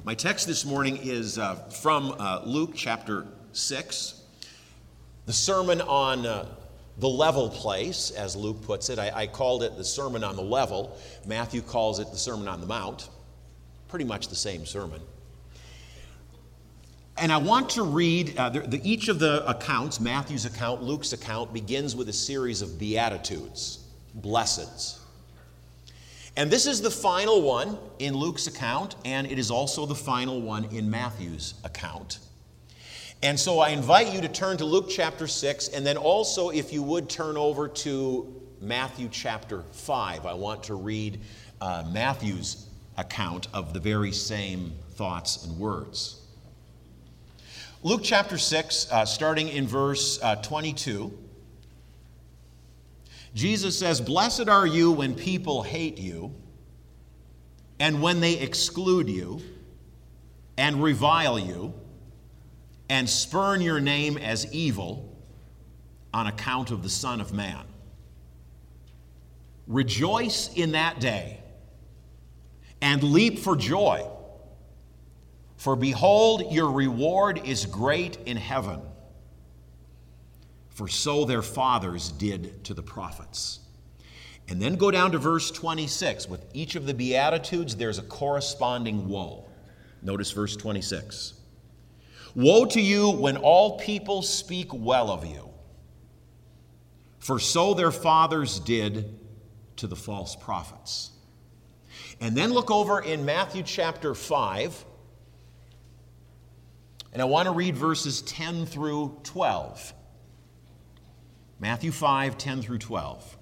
My text this morning is from Luke chapter 6, the sermon on the level place, as Luke puts it. I called it the Sermon on the Level. Matthew calls it the Sermon on the Mount. Pretty much the same sermon. And I want to read each of the accounts, Matthew's account, Luke's account, begins with a series of beatitudes, blesseds. And this is the final one in Luke's account, and it is also the final one in Matthew's account. And so I invite you to turn to Luke chapter 6, and then also, if you would, turn over to Matthew chapter 5. I want to read Matthew's account of the very same thoughts and words. Luke chapter 6, starting in verse 22. Jesus says, "Blessed are you when people hate you, and when they exclude you, and revile you, and spurn your name as evil on account of the Son of Man. Rejoice in that day, and leap for joy, for behold, your reward is great in heaven. For so their fathers did to the prophets." And then go down to verse 26. With each of the Beatitudes, there's a corresponding woe. Notice verse 26. "Woe to you when all people speak well of you, for so their fathers did to the false prophets." And then look over in Matthew chapter 5, and I want to read verses 10 through 12. Matthew 5, 10 through 12.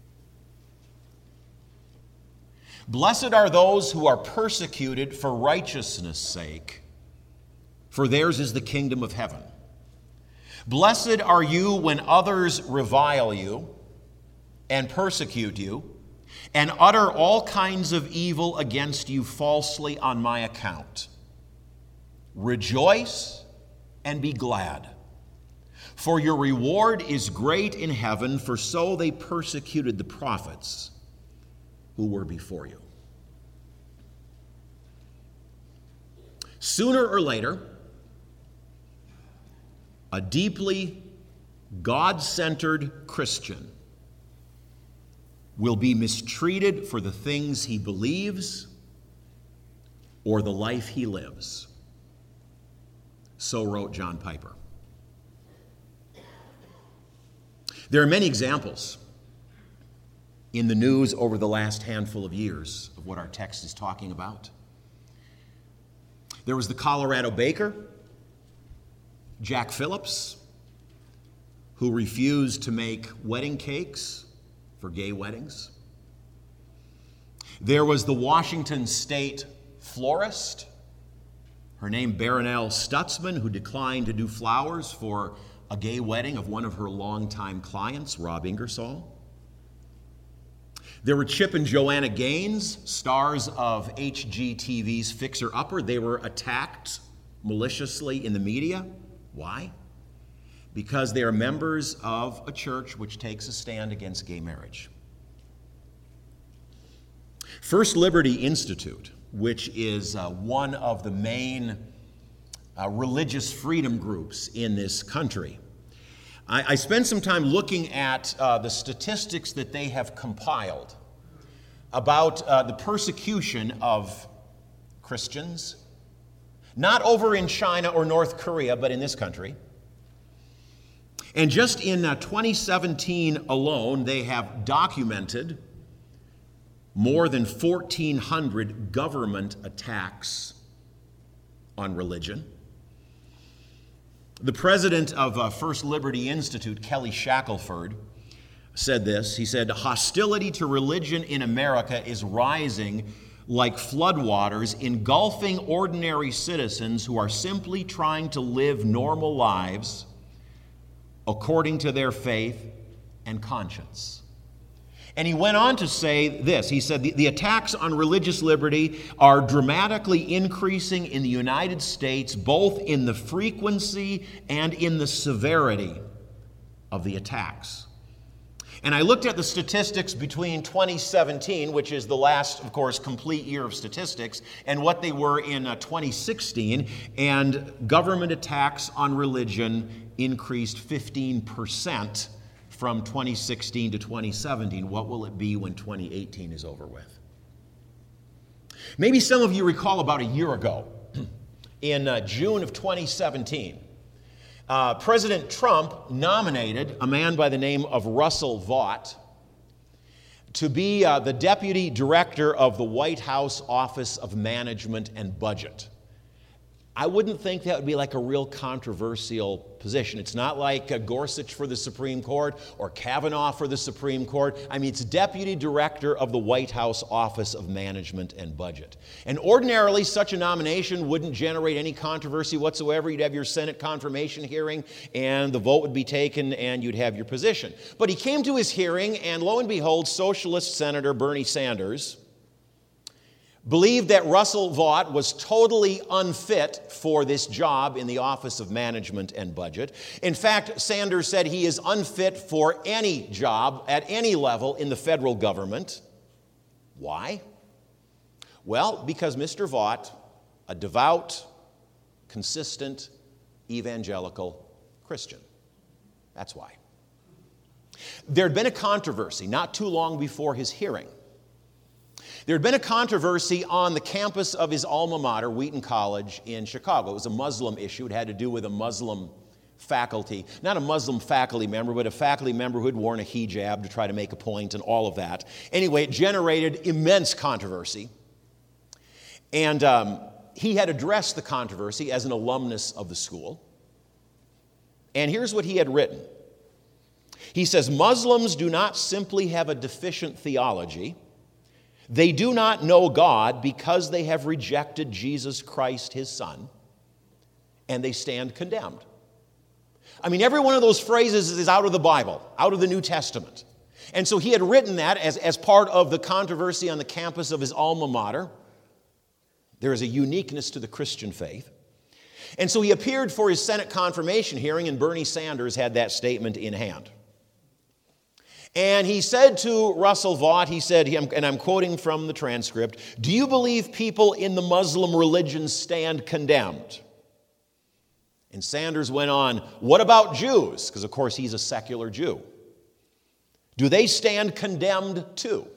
"Blessed are those who are persecuted for righteousness' sake, for theirs is the kingdom of heaven. Blessed are you when others revile you and persecute you, and utter all kinds of evil against you falsely on my account. Rejoice and be glad, for your reward is great in heaven, for so they persecuted the prophets who were before you." Sooner or later, a deeply God-centered Christian will be mistreated for the things he believes or the life he lives. So wrote John Piper. There are many examples in the news over the last handful of years of what our text is talking about. There was the Colorado baker, Jack Phillips, who refused to make wedding cakes for gay weddings. There was the Washington State florist, her name Barronelle Stutzman, who declined to do flowers for a gay wedding of one of her longtime clients, Rob Ingersoll. There were Chip and Joanna Gaines, stars of HGTV's Fixer Upper. They were attacked maliciously in the media. Why? Because they are members of a church which takes a stand against gay marriage. First Liberty Institute, which is one of the main religious freedom groups in this country. I spent some time looking at the statistics that they have compiled about the persecution of Christians, not over in China or North Korea, but in this country. And just in 2017 alone, they have documented more than 1,400 government attacks on religion. The president of First Liberty Institute, Kelly Shackelford, said this. He said, "Hostility to religion in America is rising like floodwaters, engulfing ordinary citizens who are simply trying to live normal lives according to their faith and conscience." And he went on to say this. He said, the attacks on religious liberty are dramatically increasing in the United States, both in the frequency and in the severity of the attacks. And I looked at the statistics between 2017, which is the last, of course, complete year of statistics, and what they were in 2016, and government attacks on religion increased 15% from 2016 to 2017. What will it be when 2018 is over with? Maybe some of you recall about a year ago, in June of 2017, President Trump nominated a man by the name of Russell Vought to be the deputy director of the White House Office of Management and Budget. I wouldn't think that would be like a real controversial position. It's not like Gorsuch for the Supreme Court or Kavanaugh for the Supreme Court. I mean, it's deputy director of the White House Office of Management and Budget. And ordinarily, such a nomination wouldn't generate any controversy whatsoever. You'd have your Senate confirmation hearing, and the vote would be taken, and you'd have your position. But he came to his hearing, and lo and behold, Socialist Senator Bernie Sanders believed that Russell Vought was totally unfit for this job in the Office of Management and Budget. In fact, Sanders said he is unfit for any job at any level in the federal government. Why? Well, because Mr. Vought, a devout, consistent, evangelical Christian. That's why. There had been a controversy not too long before his hearing. There had been a controversy on the campus of his alma mater, Wheaton College in Chicago. It was a Muslim issue. It had to do with a Muslim faculty, not a Muslim faculty member, but a faculty member who had worn a hijab to try to make a point and all of that. Anyway, it generated immense controversy. And he had addressed the controversy as an alumnus of the school. And here's what he had written. He says, Muslims do not simply have a deficient theology. They do not know God because they have rejected Jesus Christ, his Son, and they stand condemned. I mean, every one of those phrases is out of the Bible, out of the New Testament. And so he had written that as part of the controversy on the campus of his alma mater. There is a uniqueness to the Christian faith. And so he appeared for his Senate confirmation hearing, and Bernie Sanders had that statement in hand. And he said to Russell Vought, he said, and I'm quoting from the transcript, "Do you believe people in the Muslim religion stand condemned?" And Sanders went on, "What about Jews?" Because, of course, he's a secular Jew. "Do they stand condemned too?"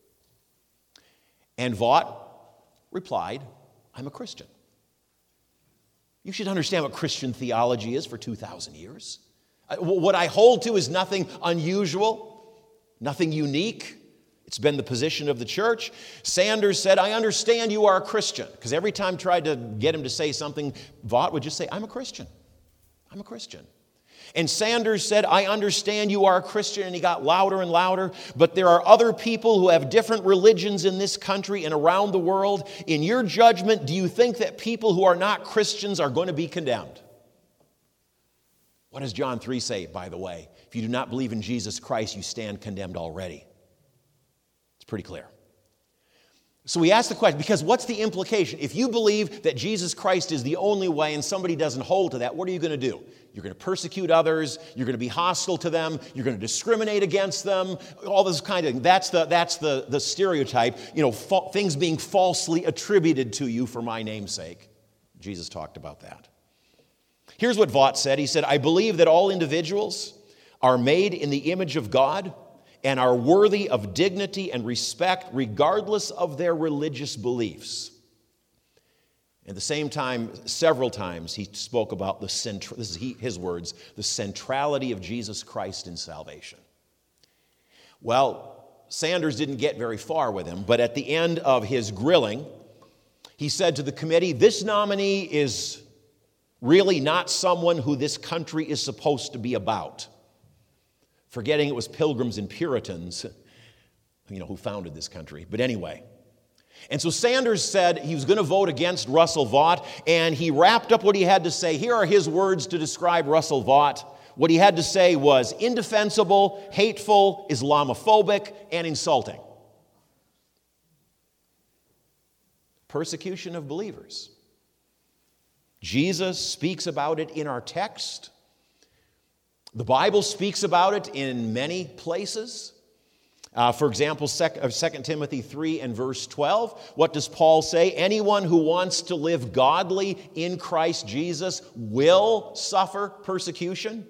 And Vought replied, "I'm a Christian." You should understand what Christian theology is for 2,000 years. What I hold to is nothing unusual. Nothing unique. It's been the position of the church. Sanders said, "I understand you are a Christian." Because every time I tried to get him to say something, Vought would just say, "I'm a Christian. I'm a Christian." And Sanders said, "I understand you are a Christian," and he got louder and louder, "but there are other people who have different religions in this country and around the world. In your judgment, do you think that people who are not Christians are going to be condemned?" What does John 3 say, by the way? If you do not believe in Jesus Christ, you stand condemned already. It's pretty clear. So we ask the question, because what's the implication? If you believe that Jesus Christ is the only way and somebody doesn't hold to that, what are you going to do? You're going to persecute others. You're going to be hostile to them. You're going to discriminate against them. All this kind of thing. That's the stereotype. Things being falsely attributed to you for my name's sake. Jesus talked about that. Here's what Vought said. He said, "I believe that all individuals are made in the image of God and are worthy of dignity and respect regardless of their religious beliefs." At the same time, several times he spoke about this is his words, the centrality of Jesus Christ in salvation. Well, Sanders didn't get very far with him, but at the end of his grilling, he said to the committee, "This nominee is really not someone who this country is supposed to be about." Forgetting it was Pilgrims and Puritans, who founded this country. But anyway. And so Sanders said he was going to vote against Russell Vought, and he wrapped up what he had to say. Here are his words to describe Russell Vought. What he had to say was indefensible, hateful, Islamophobic, and insulting. Persecution of believers. Jesus speaks about it in our text. The Bible speaks about it in many places. For example, 2 Timothy 3 and verse 12. What does Paul say? Anyone who wants to live godly in Christ Jesus will suffer persecution.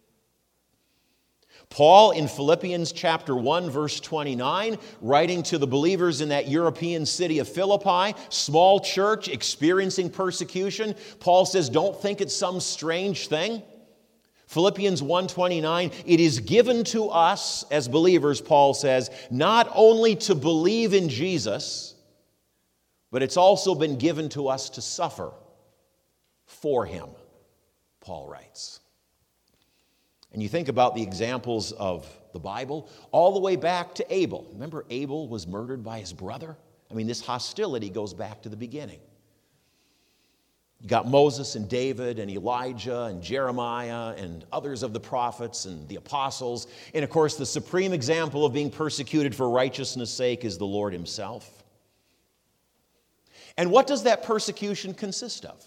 Paul in Philippians chapter 1 verse 29, writing to the believers in that European city of Philippi, small church experiencing persecution, Paul says, don't think it's some strange thing. Philippians 1:29, it is given to us as believers, Paul says, not only to believe in Jesus, but it's also been given to us to suffer for him, Paul writes. And you think about the examples of the Bible, all the way back to Abel. Remember, Abel was murdered by his brother? I mean, this hostility goes back to the beginning. You got Moses and David and Elijah and Jeremiah and others of the prophets and the apostles. And of course, the supreme example of being persecuted for righteousness' sake is the Lord himself. And what does that persecution consist of?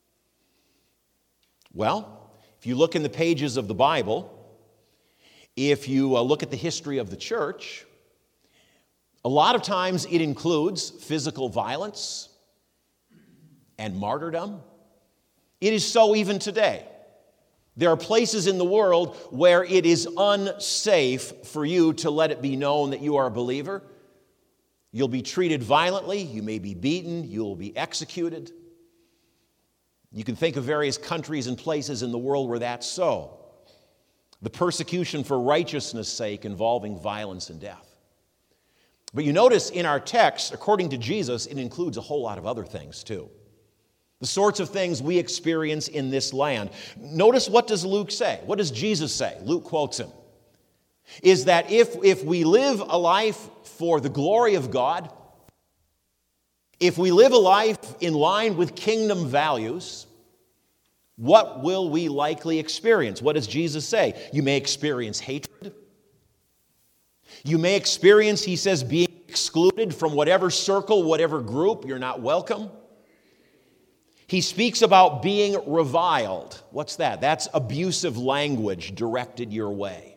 Well, if you look in the pages of the Bible, if you look at the history of the church, a lot of times it includes physical violence and martyrdom. It is so even today. There are places in the world where it is unsafe for you to let it be known that you are a believer. You'll be treated violently, you may be beaten, you will be executed. You can think of various countries and places in the world where that's so. The persecution for righteousness' sake involving violence and death. But you notice in our text, according to Jesus, it includes a whole lot of other things too. The sorts of things we experience in this land. Notice, what does Luke say? What does Jesus say? Luke quotes him. Is that if we live a life for the glory of God, if we live a life in line with kingdom values, what will we likely experience? What does Jesus say? You may experience hatred. You may experience, he says, being excluded from whatever circle, whatever group. You're not welcome. He speaks about being reviled. What's that? That's abusive language directed your way.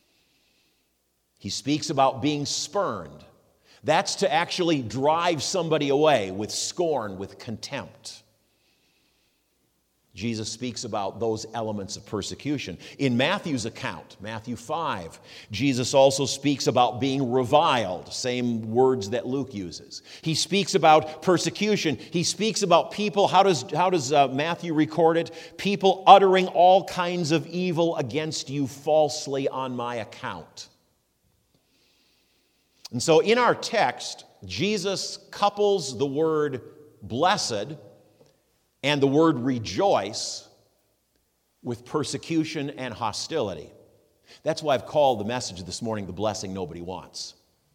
He speaks about being spurned. That's to actually drive somebody away with scorn, with contempt. Jesus speaks about those elements of persecution. In Matthew's account, Matthew 5, Jesus also speaks about being reviled, same words that Luke uses. He speaks about persecution. He speaks about people, how does Matthew record it? People uttering all kinds of evil against you falsely on my account. And so in our text, Jesus couples the word blessed and the word rejoice with persecution and hostility. That's why I've called the message this morning, The Blessing Nobody Wants.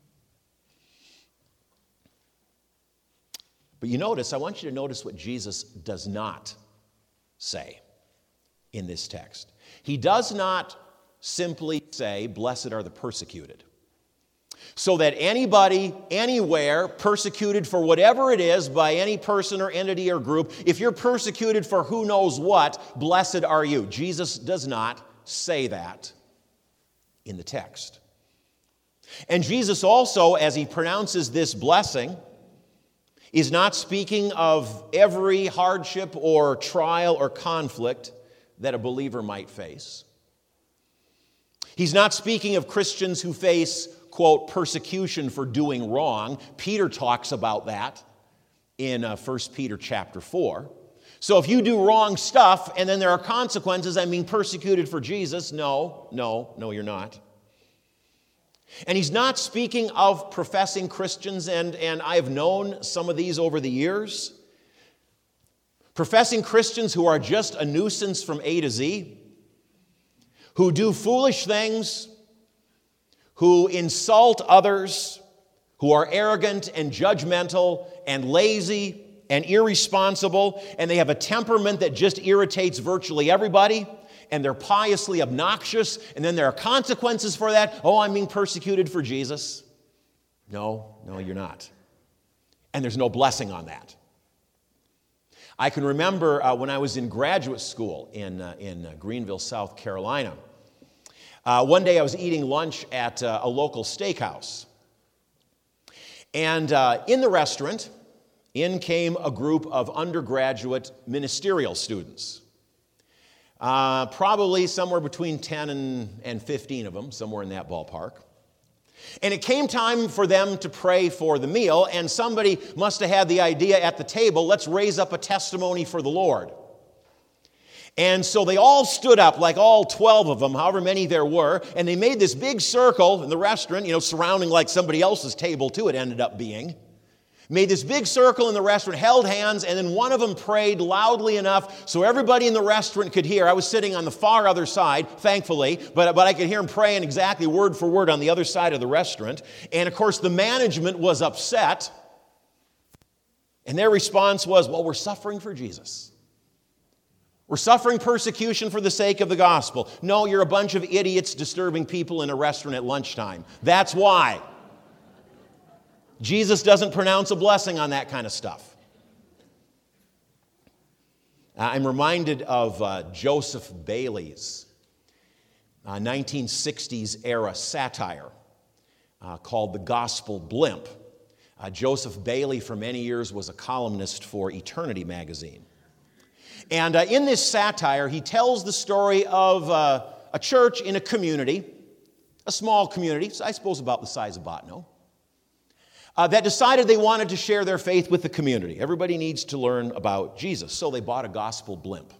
But you notice, I want you to notice what Jesus does not say in this text. He does not simply say, blessed are the persecuted. So that anybody, anywhere, persecuted for whatever it is by any person or entity or group, if you're persecuted for who knows what, blessed are you. Jesus does not say that in the text. And Jesus also, as he pronounces this blessing, is not speaking of every hardship or trial or conflict that a believer might face. He's not speaking of Christians who face, quote, persecution for doing wrong. Peter talks about that in 1 Peter chapter 4. So if you do wrong stuff and then there are consequences, I'm being persecuted for Jesus. No, you're not. And he's not speaking of professing Christians, and I've known some of these over the years. Professing Christians who are just a nuisance from A to Z, who do foolish things, who insult others, who are arrogant and judgmental and lazy and irresponsible, and they have a temperament that just irritates virtually everybody, and they're piously obnoxious, and then there are consequences for that. Oh, I'm being persecuted for Jesus. No, you're not. And there's no blessing on that. I can remember when I was in graduate school in Greenville, South Carolina, One day I was eating lunch at a local steakhouse. And in the restaurant, in came a group of undergraduate ministerial students. Probably somewhere between 10 and 15 of them, somewhere in that ballpark. And it came time for them to pray for the meal, and somebody must have had the idea at the table, let's raise up a testimony for the Lord. And so they all stood up, like all 12 of them, however many there were, and they made this big circle in the restaurant, surrounding like somebody else's table too, it ended up being. Made this big circle in the restaurant, held hands, and then one of them prayed loudly enough so everybody in the restaurant could hear. I was sitting on the far other side, thankfully, but I could hear him praying exactly word for word on the other side of the restaurant. And of course, the management was upset, and their response was, well, we're suffering for Jesus. We're suffering persecution for the sake of the gospel. No, you're a bunch of idiots disturbing people in a restaurant at lunchtime. That's why. Jesus doesn't pronounce a blessing on that kind of stuff. I'm reminded of Joseph Bailey's 1960s era satire called The Gospel Blimp. Joseph Bailey for many years was a columnist for Eternity magazine. And in this satire, he tells the story of a church in a community, a small community, I suppose about the size of Botno, that decided they wanted to share their faith with the community. Everybody needs to learn about Jesus, so they bought a gospel blimp.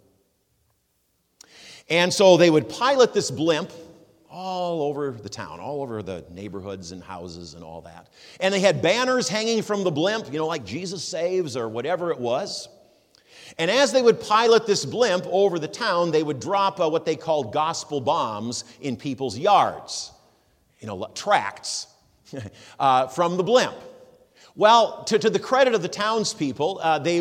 And so they would pilot this blimp all over the town, all over the neighborhoods and houses and all that. And they had banners hanging from the blimp, like Jesus Saves or whatever it was. And as they would pilot this blimp over the town, they would drop what they called gospel bombs in people's yards, tracts from the blimp. Well, to the credit of the townspeople, they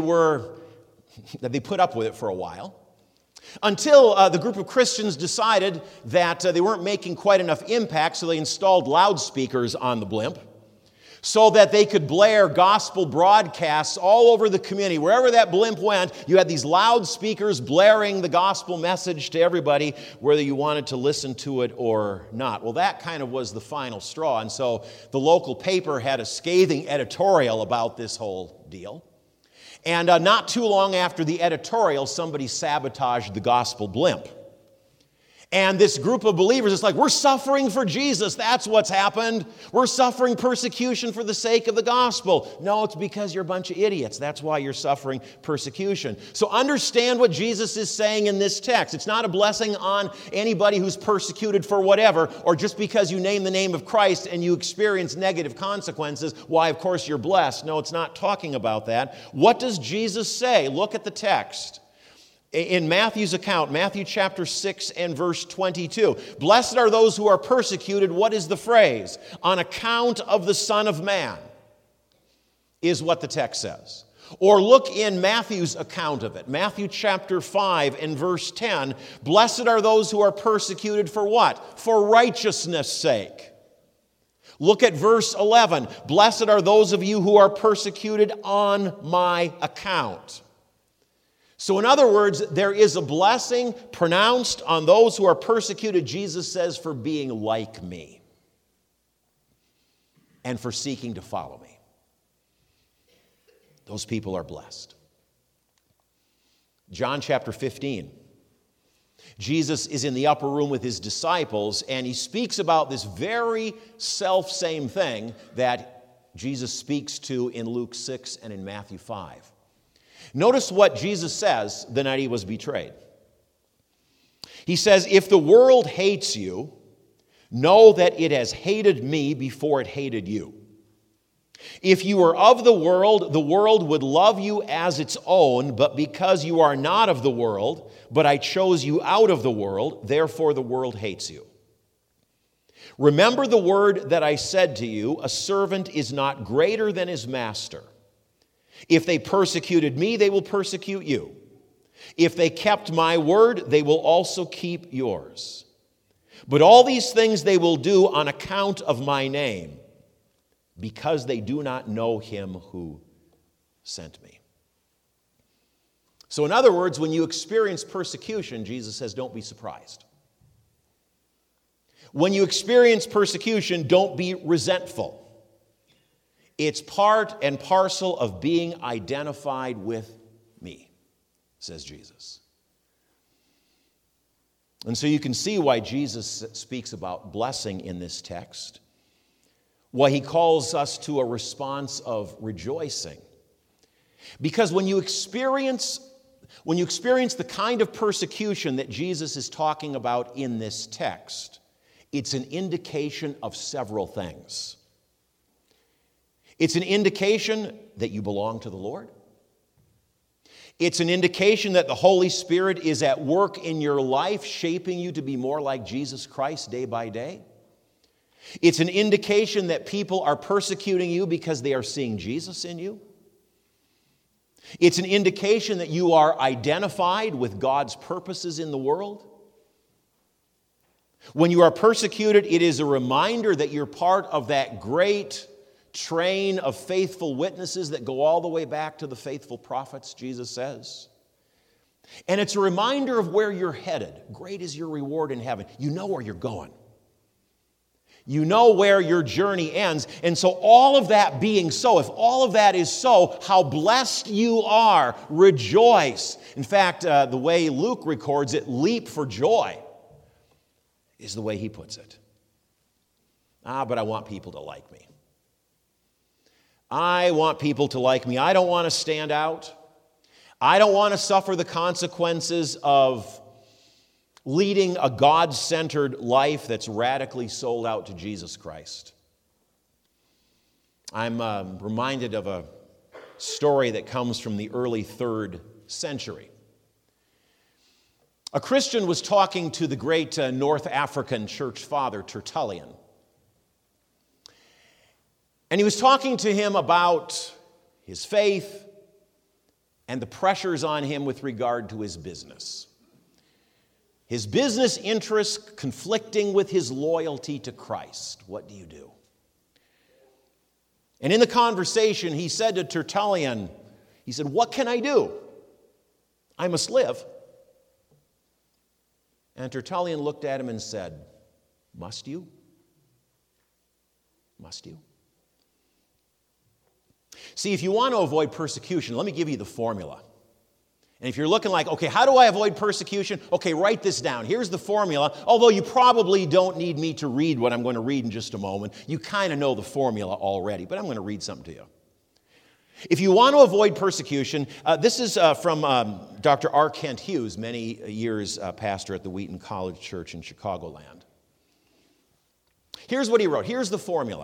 put up with it for a while, until the group of Christians decided that they weren't making quite enough impact, so they installed loudspeakers on the blimp, so that they could blare gospel broadcasts all over the community. Wherever that blimp went, you had these loudspeakers blaring the gospel message to everybody, whether you wanted to listen to it or not. Well, that kind of was the final straw, and so the local paper had a scathing editorial about this whole deal. And not too long after the editorial, somebody sabotaged the gospel blimp. And this group of believers is like, we're suffering for Jesus. That's what's happened. We're suffering persecution for the sake of the gospel. No, it's because you're a bunch of idiots. That's why you're suffering persecution. So understand what Jesus is saying in this text. It's not a blessing on anybody who's persecuted for whatever, or just because you name the name of Christ and you experience negative consequences, why, of course, you're blessed. No, it's not talking about that. What does Jesus say? Look at the text. In Matthew's account, Matthew chapter 6 and verse 22, blessed are those who are persecuted. What is the phrase? On account of the Son of Man, is what the text says. Or look in Matthew's account of it. Matthew chapter 5 and verse 10, blessed are those who are persecuted for what? For righteousness' sake. Look at verse 11, blessed are those of you who are persecuted on my account. So in other words, there is a blessing pronounced on those who are persecuted, Jesus says, for being like me and for seeking to follow me. Those people are blessed. John chapter 15. Jesus is in the upper room with his disciples, and he speaks about this very self-same thing that Jesus speaks to in Luke 6 and in Matthew 5. Notice what Jesus says the night he was betrayed. He says, if the world hates you, know that it has hated me before it hated you. If you were of the world would love you as its own, but because you are not of the world, but I chose you out of the world, therefore the world hates you. Remember the word that I said to you, a servant is not greater than his master. If they persecuted me, they will persecute you. If they kept my word, they will also keep yours. But all these things they will do on account of my name, because they do not know him who sent me. So in other words, when you experience persecution, Jesus says, don't be surprised. When you experience persecution, don't be resentful. It's part and parcel of being identified with me, says Jesus. And so you can see why Jesus speaks about blessing in this text, why he calls us to a response of rejoicing. Because when you experience the kind of persecution that Jesus is talking about in this text, it's an indication of several things. It's an indication that you belong to the Lord. It's an indication that the Holy Spirit is at work in your life, shaping you to be more like Jesus Christ day by day. It's an indication that people are persecuting you because they are seeing Jesus in you. It's an indication that you are identified with God's purposes in the world. When you are persecuted, it is a reminder that you're part of that great train of faithful witnesses that go all the way back to the faithful prophets, Jesus says. And it's a reminder of where you're headed. Great is your reward in heaven. You know where you're going. You know where your journey ends. And so all of that being so, if all of that is so, how blessed you are. Rejoice. In fact, the way Luke records it, leap for joy, is the way he puts it. But I want people to like me. I want people to like me. I don't want to stand out. I don't want to suffer the consequences of leading a God-centered life that's radically sold out to Jesus Christ. I'm reminded of a story that comes from the early 3rd century. A Christian was talking to the great North African church father, Tertullian. And he was talking to him about his faith and the pressures on him with regard to his business. His business interests conflicting with his loyalty to Christ. What do you do? And in the conversation, he said to Tertullian, he said, "What can I do? I must live." And Tertullian looked at him and said, "Must you? Must you?" See, if you want to avoid persecution, let me give you the formula. And if you're looking like, okay, how do I avoid persecution? Okay, write this down. Here's the formula. Although you probably don't need me to read what I'm going to read in just a moment. You kind of know the formula already, but I'm going to read something to you. If you want to avoid persecution, this is from Dr. R. Kent Hughes, many years pastor at the Wheaton College Church in Chicagoland. Here's what he wrote. Here's the formula.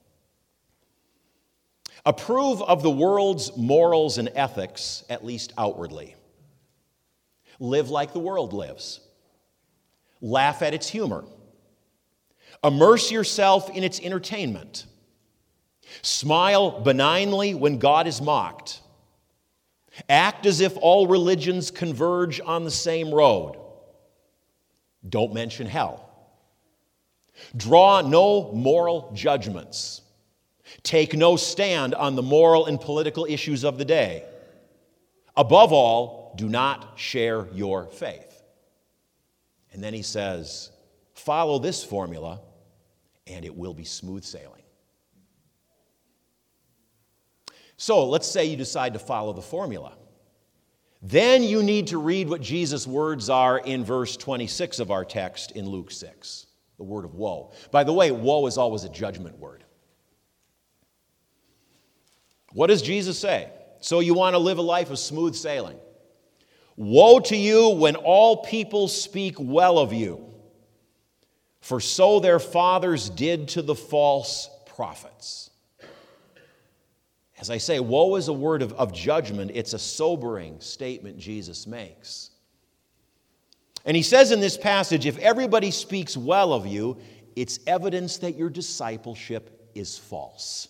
Approve of the world's morals and ethics, at least outwardly. Live like the world lives. Laugh at its humor. Immerse yourself in its entertainment. Smile benignly when God is mocked. Act as if all religions converge on the same road. Don't mention hell. Draw no moral judgments. Take no stand on the moral and political issues of the day. Above all, do not share your faith. And then he says, follow this formula, and it will be smooth sailing. So let's say you decide to follow the formula. Then you need to read what Jesus' words are in verse 26 of our text in Luke 6, the word of woe. By the way, woe is always a judgment word. What does Jesus say? So you want to live a life of smooth sailing. Woe to you when all people speak well of you, for so their fathers did to the false prophets. As I say, woe is a word of judgment. It's a sobering statement Jesus makes. And he says in this passage, if everybody speaks well of you, it's evidence that your discipleship is false.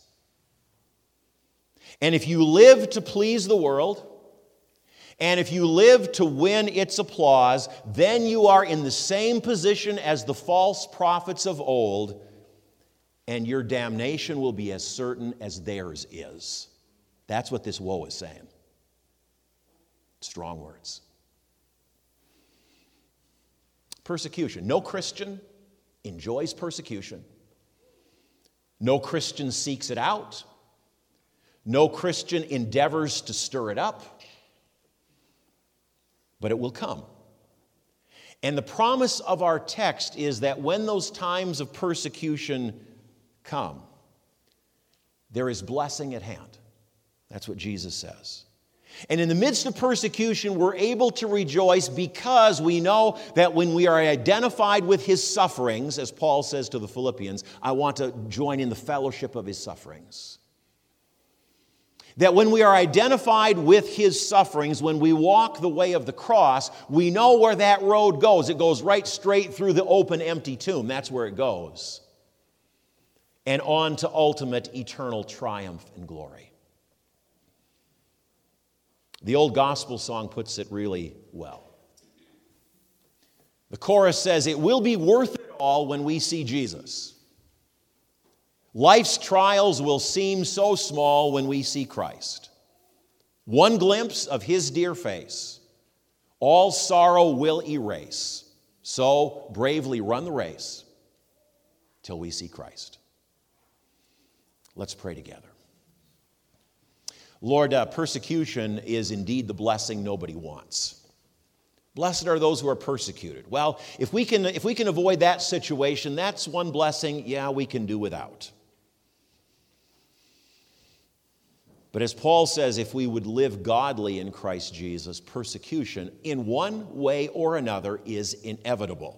And if you live to please the world, and if you live to win its applause, then you are in the same position as the false prophets of old, and your damnation will be as certain as theirs is. That's what this woe is saying. Strong words. Persecution. No Christian enjoys persecution. No Christian seeks it out. No Christian endeavors to stir it up. But it will come. And the promise of our text is that when those times of persecution come, there is blessing at hand. That's what Jesus says. And in the midst of persecution, we're able to rejoice because we know that when we are identified with his sufferings, as Paul says to the Philippians, I want to join in the fellowship of his sufferings. That when we are identified with his sufferings, when we walk the way of the cross, we know where that road goes. It goes right straight through the open, empty tomb. That's where it goes. And on to ultimate eternal triumph and glory. The old gospel song puts it really well. The chorus says, it will be worth it all when we see Jesus. Life's trials will seem so small when we see Christ. One glimpse of his dear face, all sorrow will erase. So bravely run the race till we see Christ. Let's pray together. Lord, persecution is indeed the blessing nobody wants. Blessed are those who are persecuted. Well, if we can avoid that situation, that's one blessing, we can do without. But as Paul says, if we would live godly in Christ Jesus, persecution in one way or another is inevitable.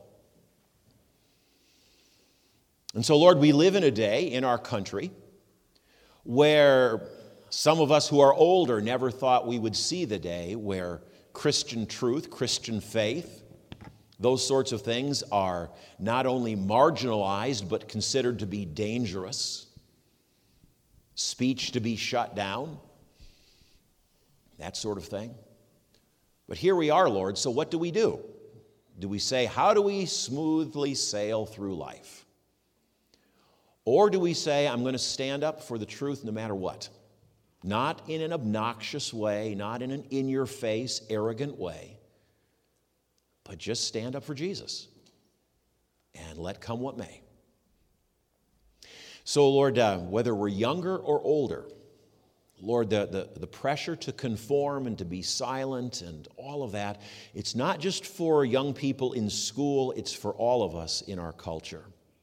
And so, Lord, we live in a day in our country where some of us who are older never thought we would see the day where Christian truth, Christian faith, those sorts of things are not only marginalized but considered to be dangerous, speech to be shut down, that sort of thing. But here we are, Lord, so what do we do? Do we say, how do we smoothly sail through life? Or do we say, I'm going to stand up for the truth no matter what? Not in an obnoxious way, not in an in-your-face, arrogant way, but just stand up for Jesus and let come what may. So, Lord, whether we're younger or older, Lord, the pressure to conform and to be silent and all of that, it's not just for young people in school, it's for all of us in our culture.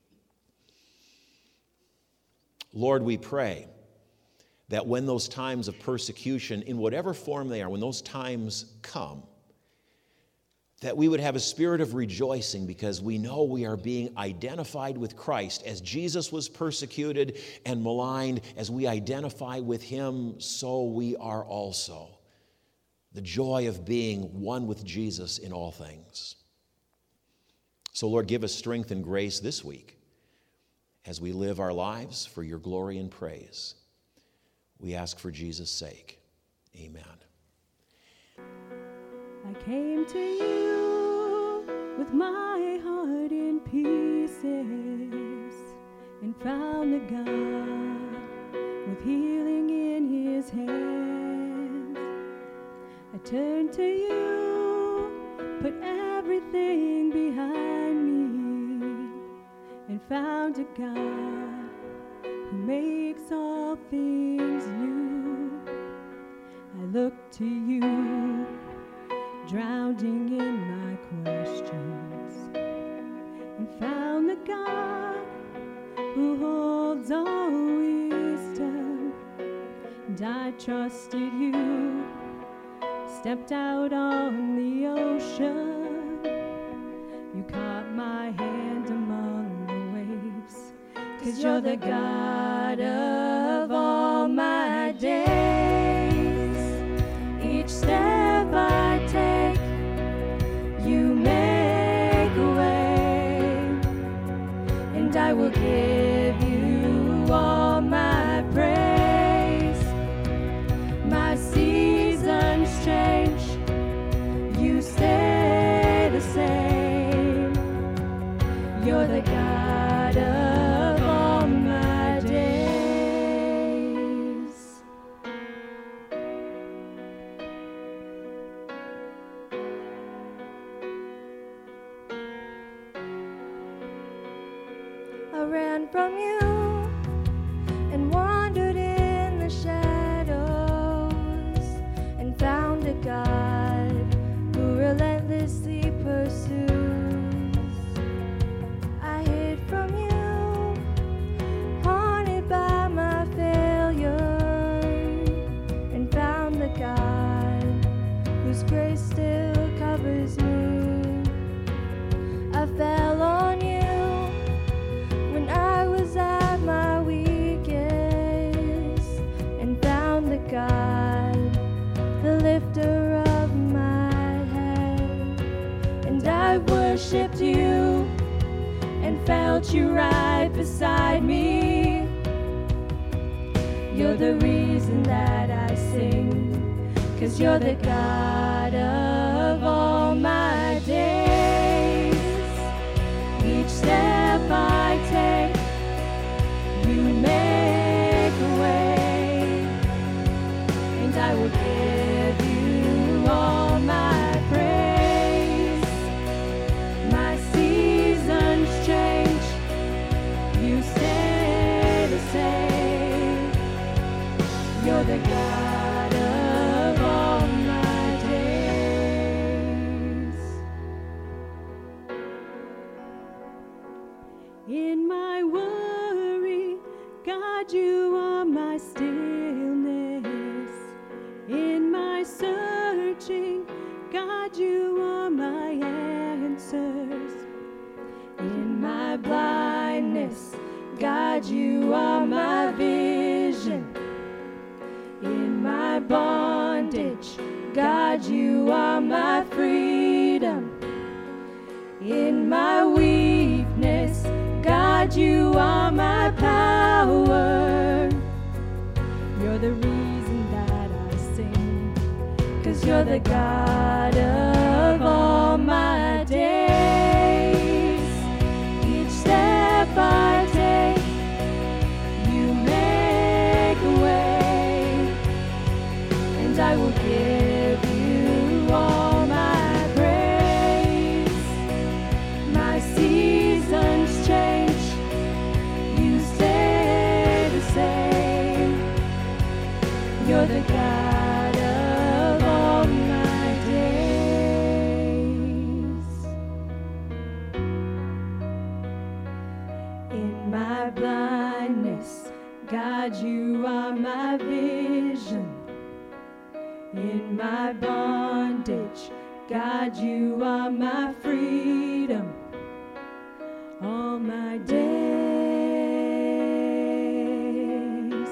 Lord, we pray that when those times of persecution, in whatever form they are, when those times come, that we would have a spirit of rejoicing because we know we are being identified with Christ. As Jesus was persecuted and maligned, as we identify with him, so we are also. The joy of being one with Jesus in all things. So, Lord, give us strength and grace this week as we live our lives for your glory and praise. We ask for Jesus' sake. Amen. I came to you with my heart in pieces and found the God with healing in his hands. I turned to you, put everything behind me, and found a God who makes all things new. I look to you, drowning in my questions, and found the God who holds all wisdom. And I trusted you, stepped out on the ocean. You caught my hand among the waves, 'cause you're the God of all my days. Each step I take, you make a way, and I will give you all my praise. My seasons change, you stay the same. You're the God of all my days. ran from you and wandered in the shadows and found a God who relentlessly pursues. I hid from you, haunted by my failure, and found the God whose grace still covers me. I fell on you when I was at my weakest and found the God, the lifter of my head. And I worshipped you and felt you right beside me. You're the reason that I sing, 'cause you're the God of all my days. Each step I take, you make a way, and I will give you all my praise. My seasons change, you stay the same. You're the God of all my days. In my worry, God, you are my stillness. In my searching, God, you are my answers. In my blindness, God, you are my vision. In my bondage, God, you are my freedom. In my weakness, God, you are my power. You're the reason that I sing, 'cause you're the God of all my days. Each step I take, you make a way, and I will give you all my praise. My seasons change, you stay the same. You're the God of all my days. In my blindness, God, you are my vision. In my bondage, God, you are my freedom. All my days.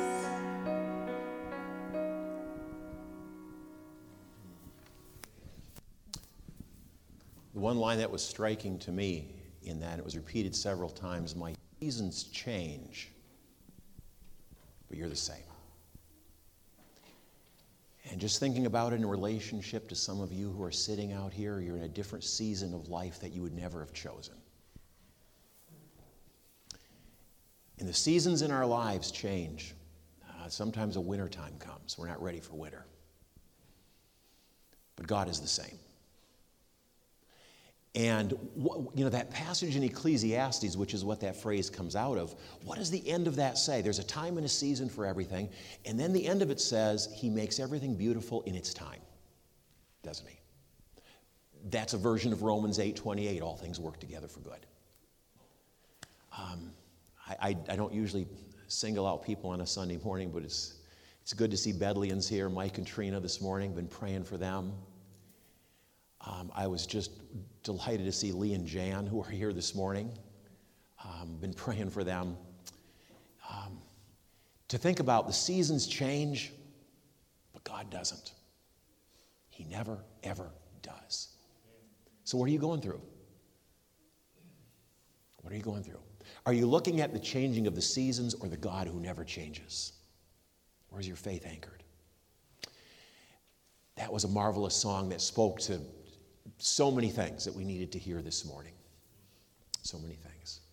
The one line that was striking to me in that, it was repeated several times, my seasons change, but you're the same. And just thinking about it in relationship to some of you who are sitting out here, you're in a different season of life that you would never have chosen. And the seasons in our lives change. Sometimes a winter time comes. We're not ready for winter. But God is the same. And that passage in Ecclesiastes, which is what that phrase comes out of, what does the end of that say? There's a time and a season for everything. And then the end of it says, he makes everything beautiful in its time. Doesn't he? That's a version of Romans 8:28, all things work together for good. I don't usually single out people on a Sunday morning, but it's good to see Bedlians here. Mike and Trina this morning, been praying for them. I was just delighted to see Lee and Jan, who are here this morning. Been praying for them. To think about the seasons change, but God doesn't. He never, ever does. So what are you going through? What are you going through? Are you looking at the changing of the seasons or the God who never changes? Where's your faith anchored? That was a marvelous song that spoke to so many things that we needed to hear this morning. So many things.